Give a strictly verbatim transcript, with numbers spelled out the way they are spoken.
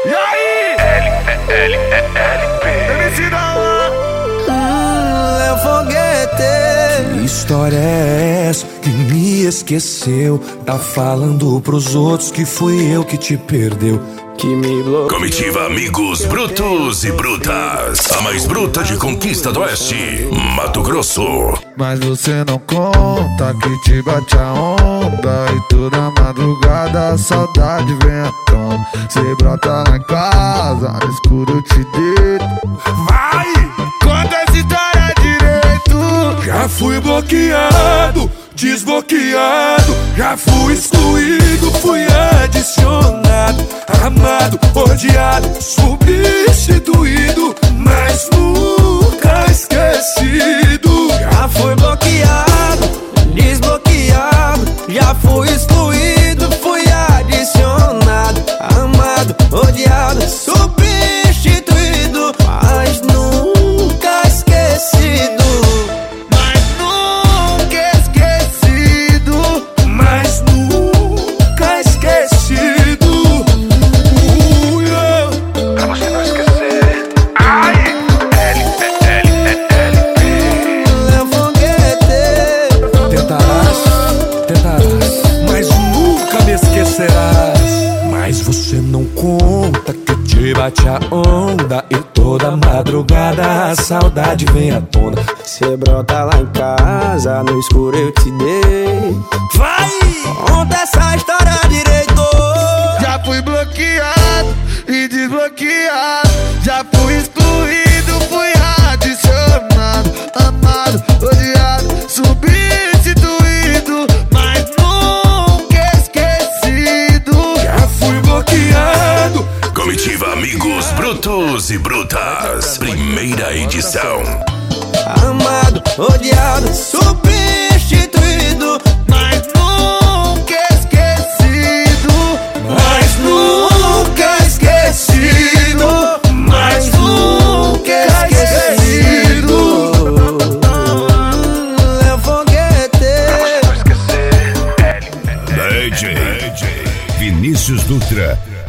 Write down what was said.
E aí? L, L, L, P. M C da Léo Foguete. Que história é essa que me esqueceu? Tá falando pros outros que fui eu que te perdeu. Que me bloqueou. Comitiva Amigos Brutos e Brutas, a mais bruta de Conquista do Oeste, Mato Grosso. Mas você não conta que te bate a onda e toda madrugada a saudade vem à tona. Cê brota lá em casa, no escuro eu te deito. Vai! Conta essa história direito. Já fui bloqueado, desbloqueado, já fui excluído, fui adicionado, amado, odiado, substituído, mas nunca esquecido. Já fui bloqueado, desbloqueado, já fui excluído, fui adicionado, amado, odiado, substituído, mas nunca esquecido. Mas nunca esquecido. Mas nunca esquecido. Uh, yeah. Pra você não esquecer. Ai! L, L, L, P. Léo Foguete. Tentarás, tentarás, mas nunca me esquecerás. Mas você não conta que te bate a onda e toda madrugada a saudade vem à tona. Cê brota lá em casa, no escuro eu te dei. Vai! Conta essa história direito. Já fui bloqueado e desbloqueado, já fui excluído, fui adicionado, amado, odiado, substituído, mas nunca esquecido. Já fui bloqueado. Comitiva Amigos Brutos e Brutas, primeira edição. Amado, odiado, substituído, Mas nunca esquecido. Mas nunca esquecido. mas nunca esquecido. Léo Foguete. Não esquecer. L, D J Vinícius Dutra.